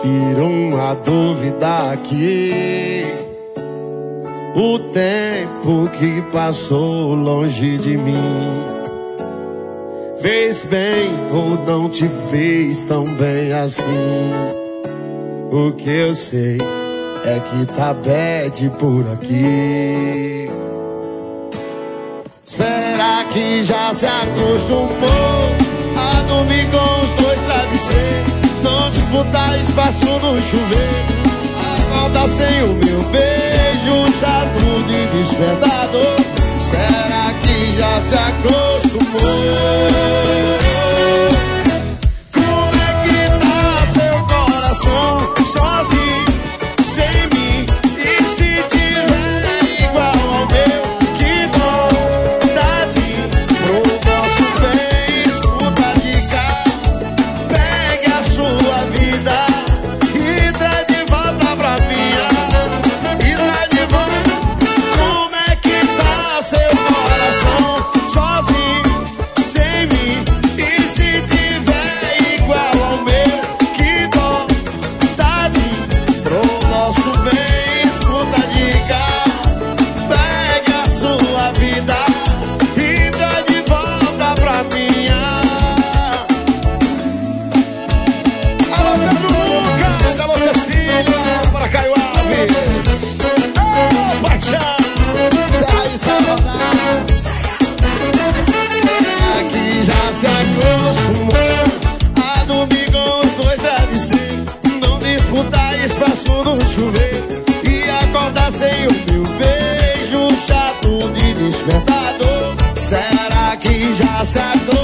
tira uma dúvida aqui. O tempo que passou longe de mim fez bem ou não te fez tão bem assim? O que eu sei é que tá bad por aqui. Será que já se acostumou a dormir com os dois travesseiros? Não disputar espaço no chuveiro, acorda sem o meu beijo, chato de despertador. Será que já se acostumou? Como é que tá seu coração sozinho, sem mim? E se tiver igual ao meu, que dó, tadinho. Pro nosso bem, escuta de cá, pegue a sua vida e traz de volta pra minha. E traz de volta. Como é que tá seu coração sozinho, sem mim? E se tiver igual ao meu, que dó, tadinho. Pro nosso bem, escuta de cá, pegue a sua vida e traz de volta pra minha. Alô, Pedro Lucas, alô, Cecília, para Caio Alves. Ô, paixão, será isso? Será que já se acostumou a dormir com os dois travesseiros? Não disputar espaço no chuveiro e acordar sem o meu beijo, chato de despertador. Será que já se acostumou?